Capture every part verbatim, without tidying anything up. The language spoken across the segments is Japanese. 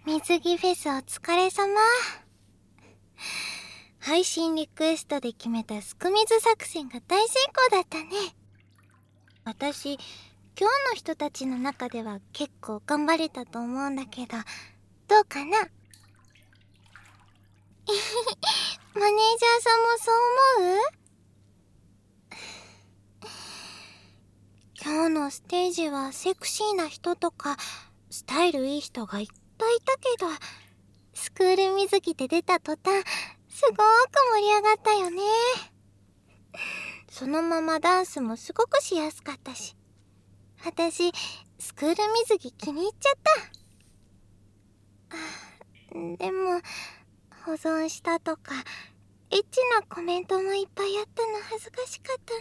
水着フェスお疲れ様。配信リクエストで決めたすく水作戦が大成功だったね。私、今日の人たちの中では結構頑張れたと思うんだけど、どうかな？マネージャーさんもそう思う？今日のステージはセクシーな人とかスタイルいい人がいっぱいいたけど、スクール水着で出た途端すごーく盛り上がったよね。そのままダンスもすごくしやすかったし、私スクール水着気に入っちゃった。でも保存したとかエッチなコメントもいっぱいあったの恥ずかしかったな。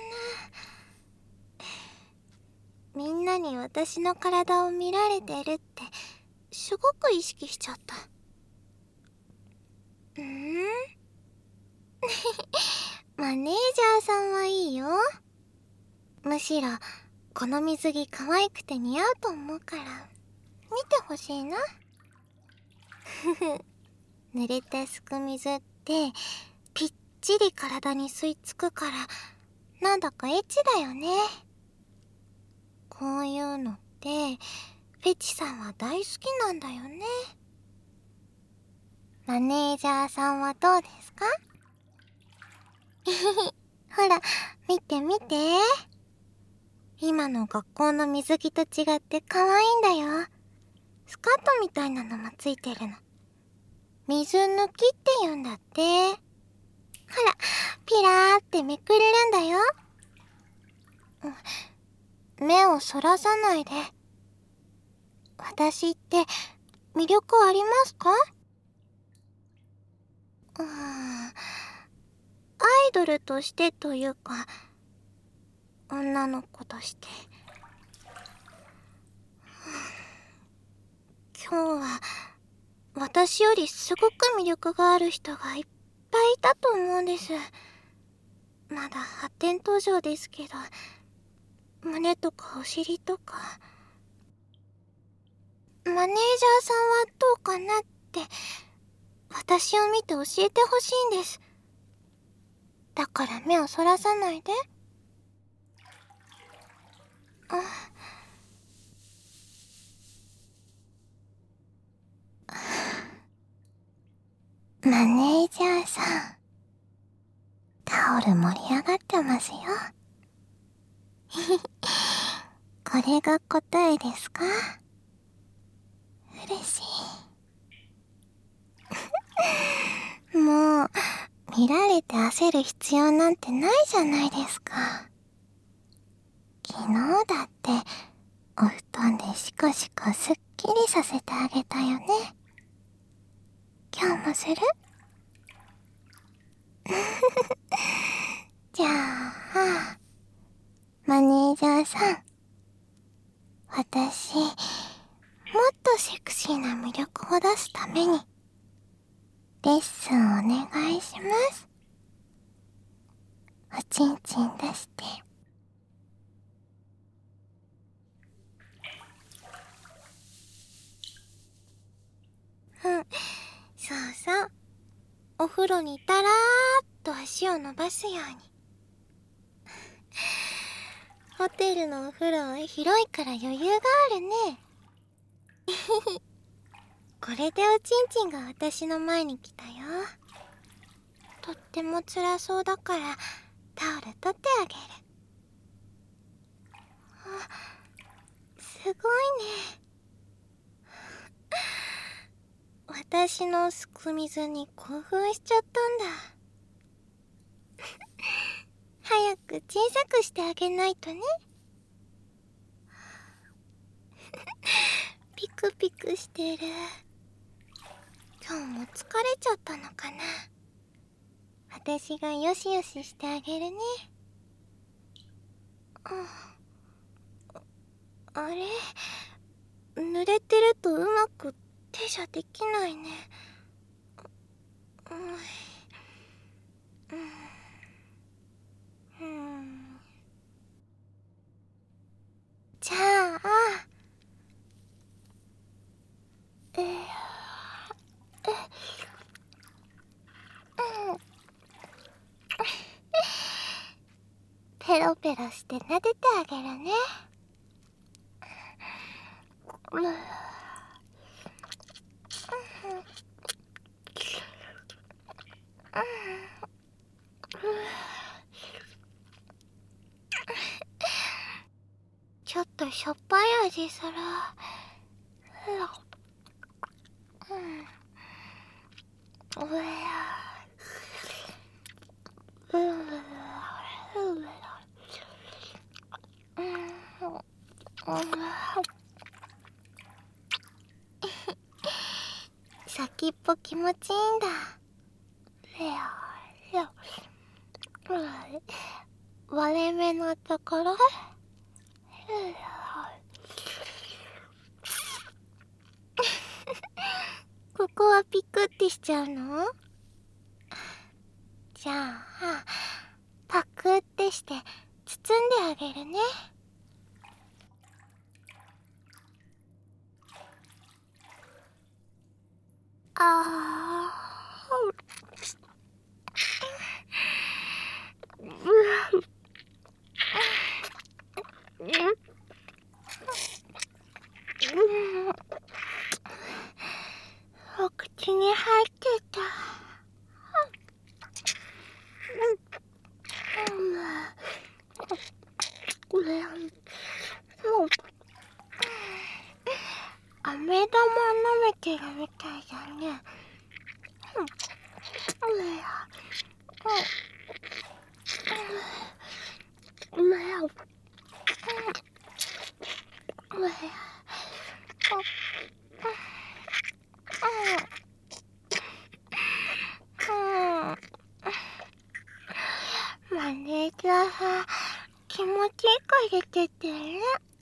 みんなに私の体を見られてるってすごく意識しちゃった。んーマネージャーさんはいいよ。むしろこの水着可愛くて似合うと思うから見てほしいな。ふふ濡れたすく水ってぴっちり体に吸い付くからなんだかエッチだよね。こういうのってフェチさんは大好きなんだよね。マネージャーさんはどうですか？ほら見て見て、今の学校の水着と違って可愛いんだよ。スカートみたいなのもついてるの。水抜きって言うんだって。ほらピラーってめくれるんだよ。目をそらさないで。私って魅力ありますか？うーん、アイドルとしてというか女の子として。今日は私よりすごく魅力がある人がいっぱいいたと思うんです。まだ発展途上ですけど、胸とかお尻とか。マネージャーさんはどうかなって私を見て教えてほしいんです。だから目をそらさないで。あマネージャーさん、タオル盛り上がってますよ。これが答えですか？嬉しい。もう見られて焦る必要なんてないじゃないですか。昨日だってお布団でシコシコすっきりさせてあげたよね。今日もする？じゃあマネージャーさん、私もっとセクシーな魅力を出すためにレッスンお願いします。おちんちん出して。うん、そうそう。お風呂にたらーっと足を伸ばすように。ホテルのお風呂は広いから余裕があるね。これでおちんちんが私の前に来たよ。とっても辛そうだからタオル取ってあげる。あ、すごいね。私のすく水に興奮しちゃったんだ。早く小さくしてあげないとね。ピクピクしてる。今日も疲れちゃったのかな。私がよしよししてあげるね。あ、あれ、濡れてるとうまく手じゃできないね。うんうん、じゃあえーペロして撫でてあげるね。うん、ちょっとしょっぱい味する。うん、うわうわ先っぽ気持ちいいんだ。割れ目のところ。ここはピクってしちゃうの？じゃあパクってして包んであげるね。あー、お口に入ってた。飴玉舐めてるみたいだね。マネージャーさん、気持ちいいから出てね。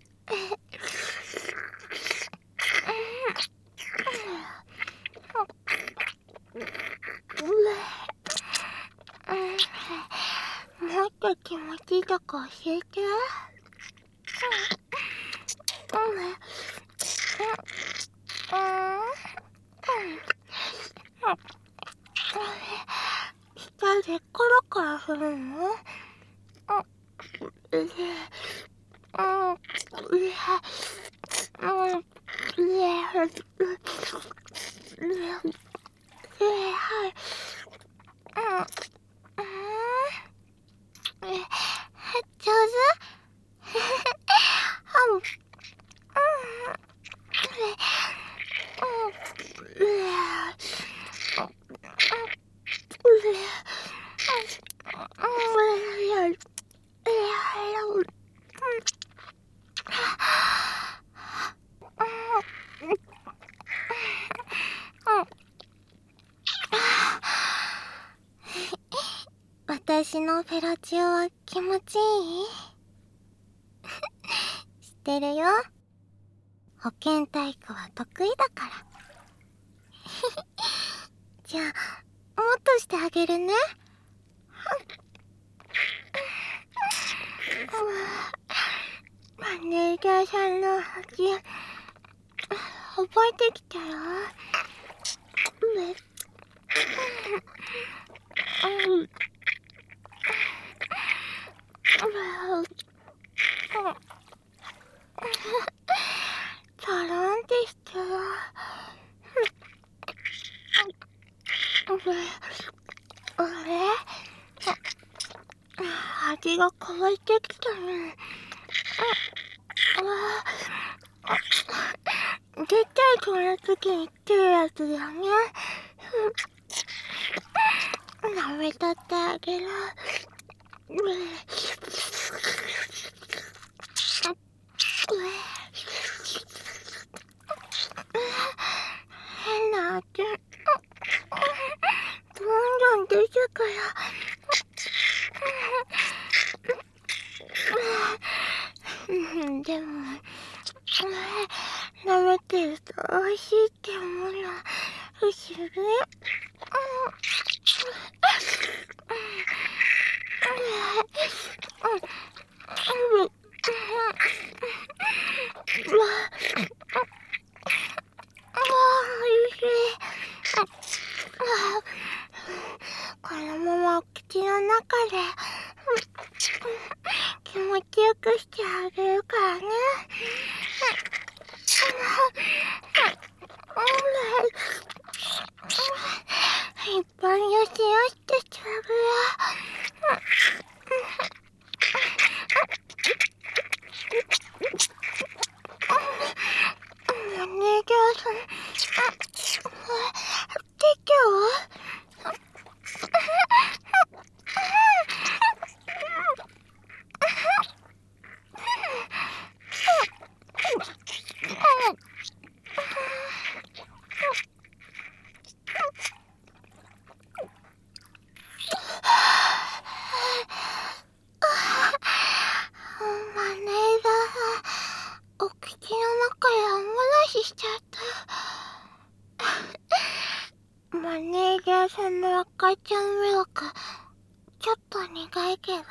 もっと気持ちいいとこ教えて。舌でコロコロ振るの？上手？私のフェラチオは気持ちいい？知ってるよ。保健体育は得意だから。じゃあもっとしてあげるね。マネージャーさんの味覚えてきたよ。トロンってしてる。あれ？味が変わってきたね。絶対この時に言ってるやつだよね。舐めたってあげる。変な味。どんどん出てくる。でも舐めてると美味しいって思うのは不思議。このままお口の中で気持ケはマネージャーさん、お口の中でお漏らししちゃった。マネージャーさんの赤ちゃんミルク、ちょっと苦いけど、飲ん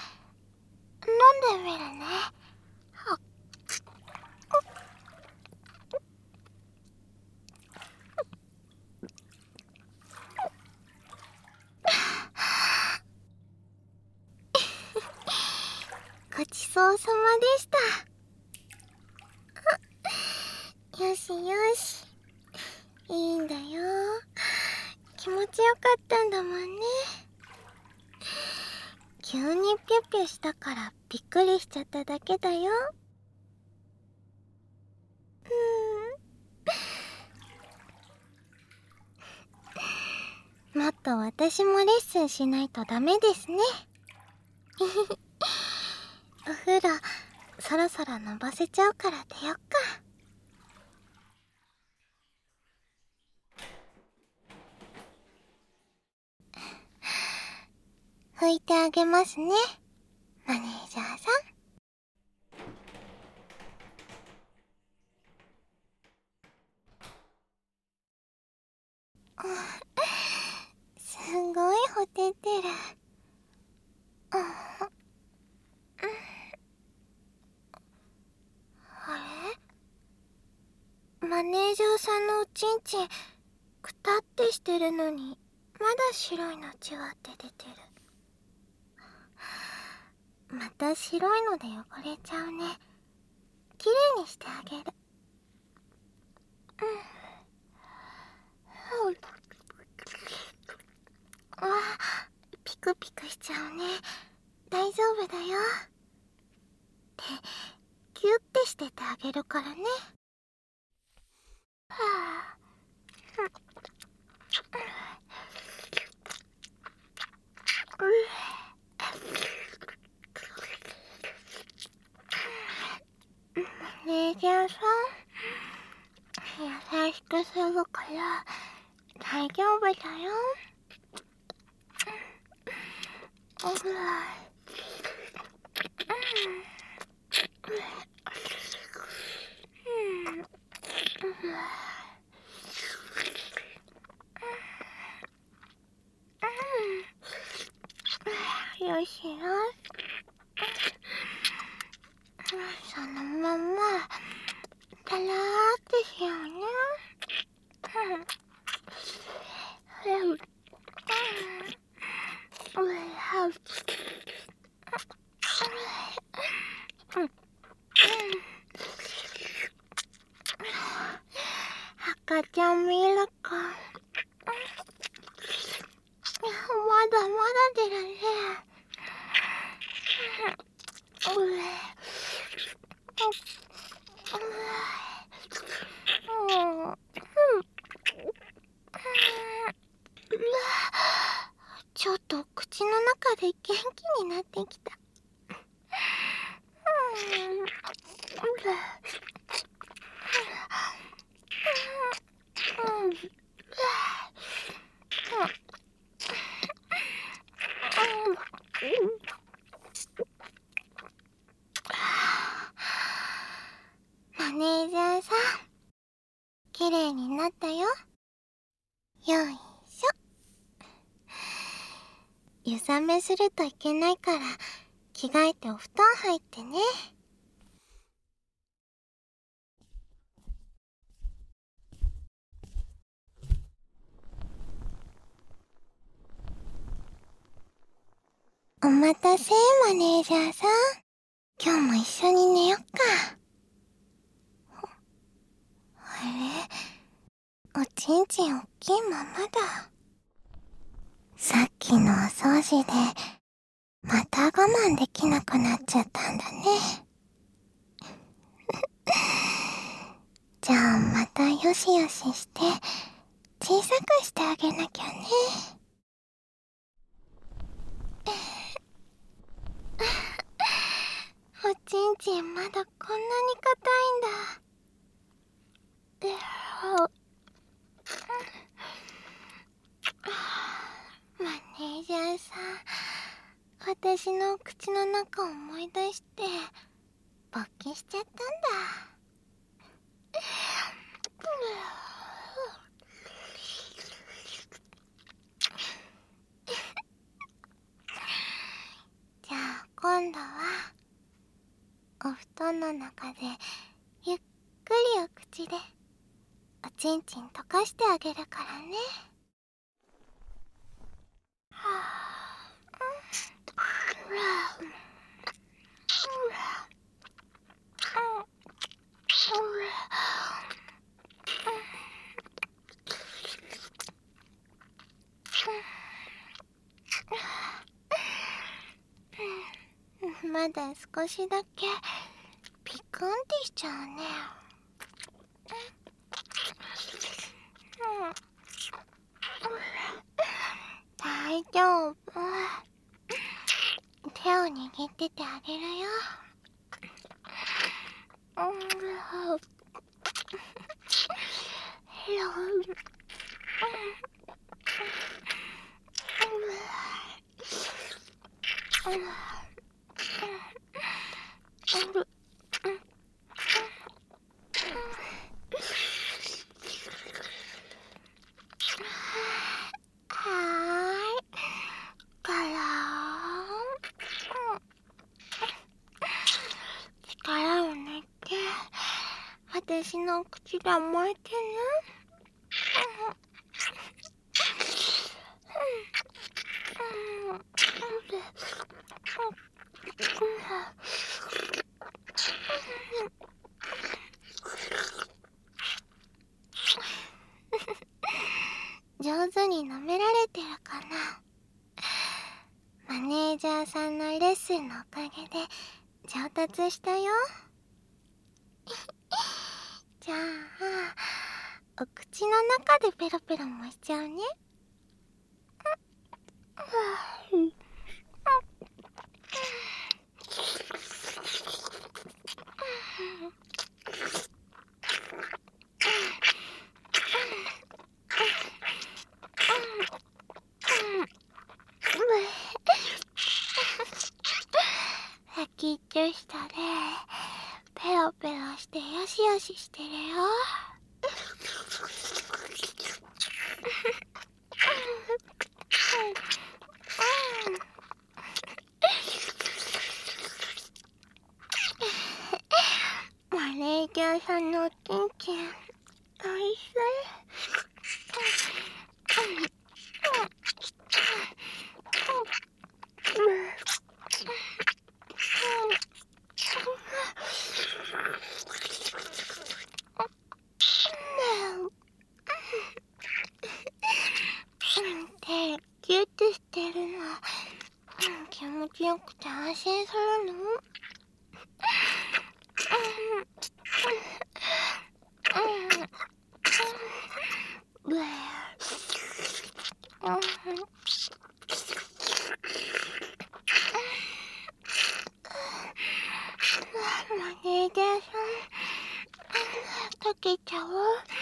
でみるね。ごちそうさまでした。よしよし。いいんだよ。気持ちよかったんだもんね。急にピュッピュしたからびっくりしちゃっただけだよ。うん。もっと私もレッスンしないとダメですね。お風呂、そろそろのぼせちゃうから出よっか。拭いてあげますね、マネージャーさん。すごいほてってる。あれ？マネージャーさんのおちんちん、くたってしてるのに、まだ白いのじわって出てる。また白いので汚れちゃうね。きれいにしてあげる。うん。わあ、ピクピクしちゃうね。大丈夫だよ。ってキュッてしててあげるからね。はあ。マネージャーさん、優しくするから大丈夫だよ。うよしよし。そのままたらーってしようね。赤ちゃんミルク、まだまだ出るね。ちょっと口の中で元気になってきた。マネージャーさん、綺麗になったよ。よいしょ。湯冷めするといけないから着替えてお布団入ってね。お待たせ、マネージャーさん。今日も一緒に寝よっか。あれ？おちんちんおっきいままだ。さっきのお掃除で、また我慢できなくなっちゃったんだね。じゃあまた夜よしよしして小さくしてあげなきゃね。おちんちんまだこんなに硬いんだ。マネージャーさん、私の口の中を思い出して勃起しちゃったんだ。じゃあ今度はお布団の中でゆっくりお口でおちんちん溶かしてあげるからね。まだ少しだけピクンってしちゃうね。大丈夫。手を握っててあげるよ。力を抜いて私の口で甘えてね。上手に舐められてるかな。マネージャーさんのレッスンのおかげで上達したよ。じゃあお口の中でペロペロもしちゃうね。先っちょ下でペロペロしてよしよししてるよ。マネージャーさんのおちんちんおいしい。手キュッてしてるの気持ちよくて安心するの。マネージャーさん溶けちゃう。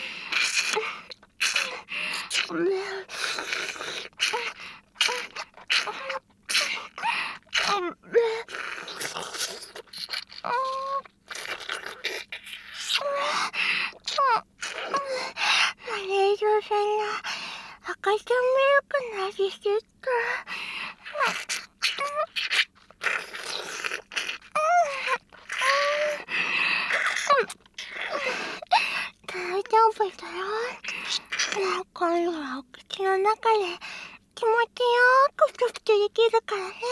マネージャーさんの赤ちゃんミルクの味してた。大丈夫だよ。もう今度はお口の中で気持ちよくププできるからね。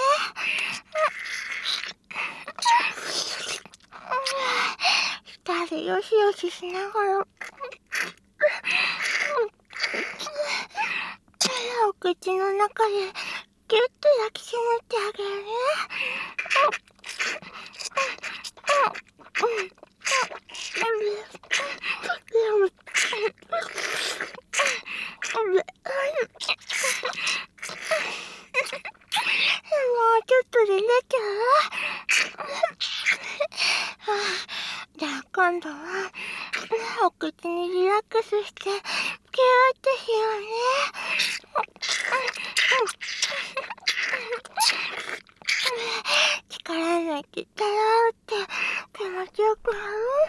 二人よしよししながらお口の中でギュッと抱きしめてあげるね。 口にリラックスしてキューってしようね。力抜いてたらーって気持ちよくなる。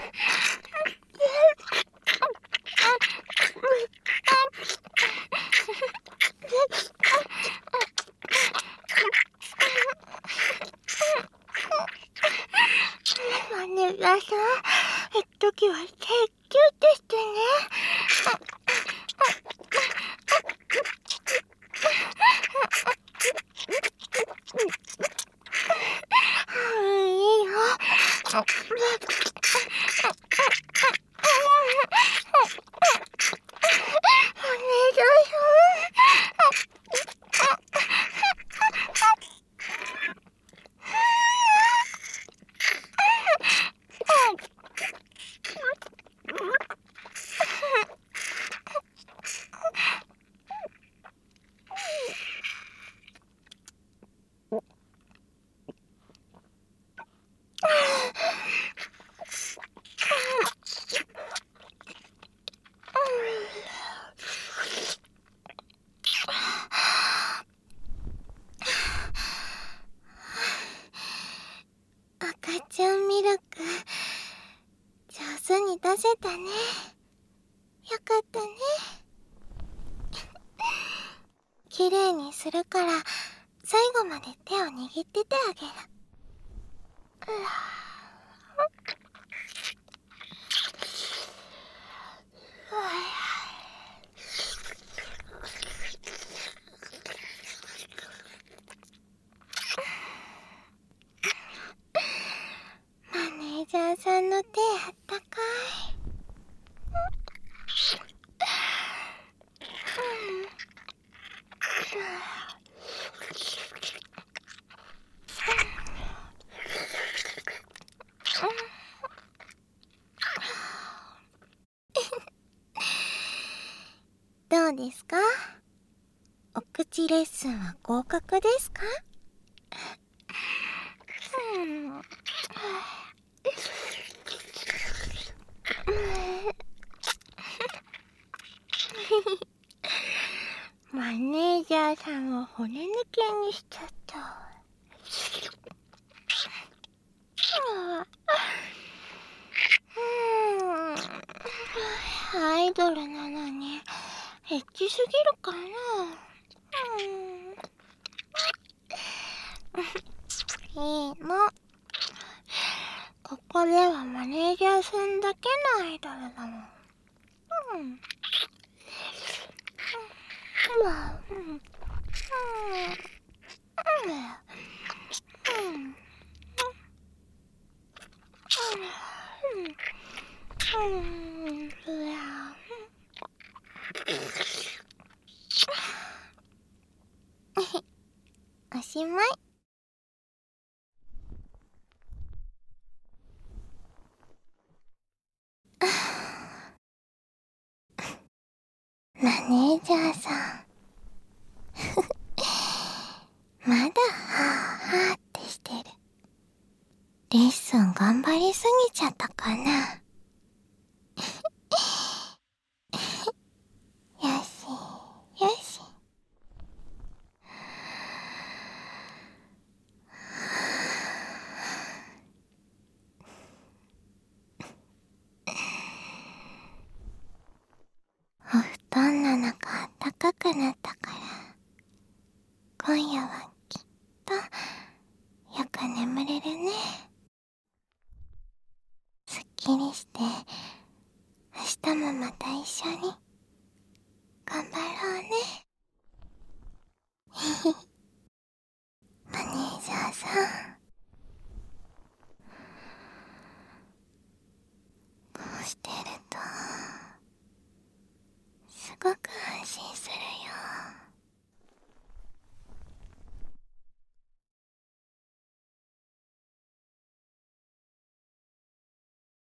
マネージャーさん、一時はキューってしてね。うん、いいよ。赤ちゃんミルク上手に出せたね。よかったね。きれいにするから最後まで手を握っててあげる。うわマネージャーさんの手あったかい。どうですか？お口レッスンは合格ですか？うん、マネージャーさんを骨抜きにしちゃった。うん、アイドルなのにエッチすぎるかな。うん、いいの。ここではマネージャーさんだけのアイドルだもん。うん。うん。うん。うん。おしまい。マネージャーさんまだはぁはぁってしてる。レッスン頑張りすぎちゃったかな。よしよし。お布団の中あったかくなったから今夜はきっとよく眠れるね。すっきりして明日もまた一緒に頑張ろうね。マネージャーさん